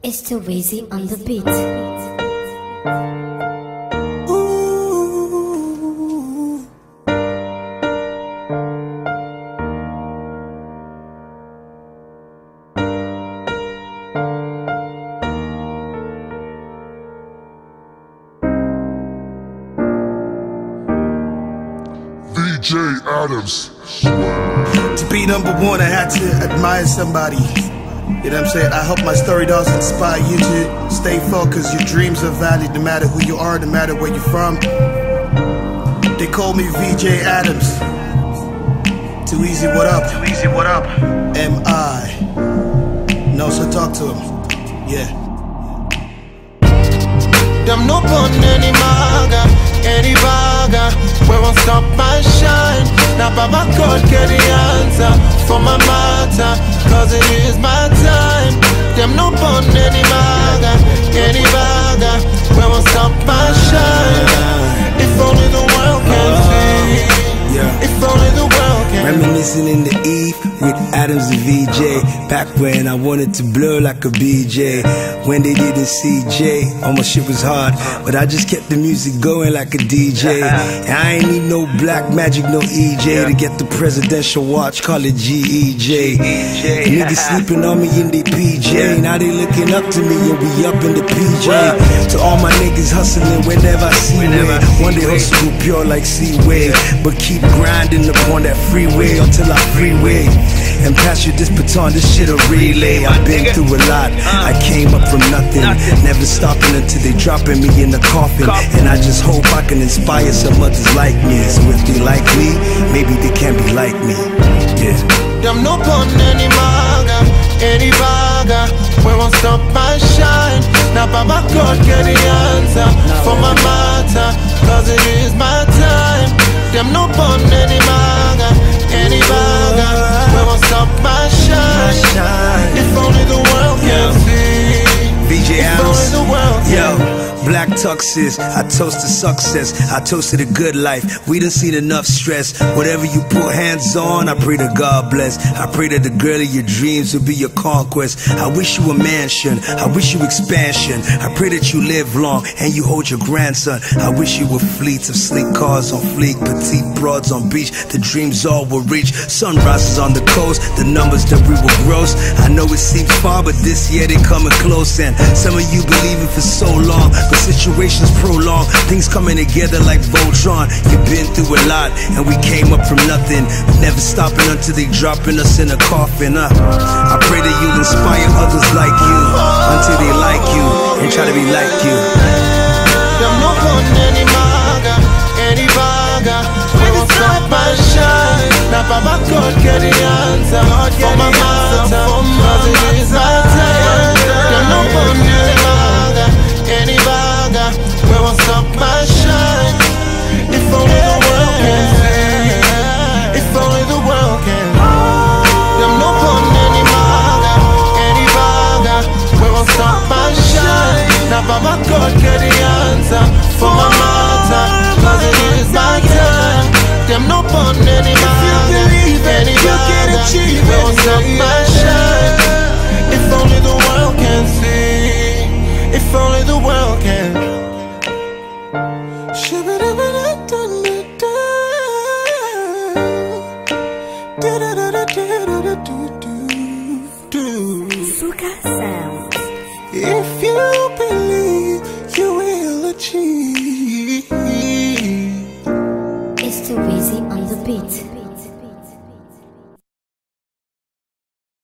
It's too easy on the beat. Ooh. VJ Adams. To be number one, I had to admire somebody. You know what I'm saying? I hope my story does inspire you to stay focused. Your dreams are valid no matter who you are, no matter where you're from. They call me VJ Adams. Too easy, what up? Too easy, what up? M.I. No, so talk to him. Yeah. Them no pun any maga, any baga. We won't stop my shine. Now Baba God get the answer for my matter, cause it is my time. Them no pun any maga, any baga. We won't stop my shine. If only the world can see. If only the world can. Reminiscing in the eve with Adams and VJ. Back when I wanted to blur like a BJ. When they didn't see J, all my shit was hard, but I just kept the music going like a DJ. And I ain't need no black magic, no EJ to get the presidential watch, call it GEJ. Niggas sleeping on me in the PJ. Now they looking up to me and we up in the PJ. To all my niggas hustling whenever I see way. One day hustle go pure like Seaway, but keep grinding upon that freeway until I freeway and pass you this baton, this shit a relay. I've been through a lot, I came up from nothing, never stopping until they dropping me in the coffin. And I just hope I can inspire some others like me. So if they like me, maybe they can be like me. Yeah. Them no pun any maga, any baga. We won't stop my shine. Now Baba God get the answer for my matter, cause it is my time. Them no pun any maga, any baga. We won't stop my shine. If only the world can see. VJ Adams. If only the world can. Yo, black tuxes, I toast to success, I toast to the good life. We done seen enough stress. Whatever you put hands on, I pray to God bless. I pray that the girl of your dreams will be your conquest. I wish you a mansion, I wish you expansion. I pray that you live long and you hold your grandson. I wish you were fleets of sleek cars on fleek, petite broads on beach. The dreams all will reach. Sunrises on the coast, the numbers that we will gross. I know it seems far, but this year they coming close. And some of you believing for so long, but situations prolong, things coming together like Voltron. You've been through a lot, and we came up from nothing, never stopping until they dropping us in a coffin. I pray that you'll inspire others like you, until they like you, and try to be like you. Them no pun any maga, any baga. We won't stop my shine. Now Baba God get the answer for my matter, cause it is my time. Them no pun any maga, any baga. We won't stop my shine. If only the world can see. If only the world can. Them no pun any maga, any baga. We won't stop my shine. Now Baba God get the answer for my matter, cause it is my time. Them no pun any maga, any baga. We won't stop my shine. If only the world can see. If only the world can. Fuka Sound. If you believe, you will achieve. It's too easy on the beat.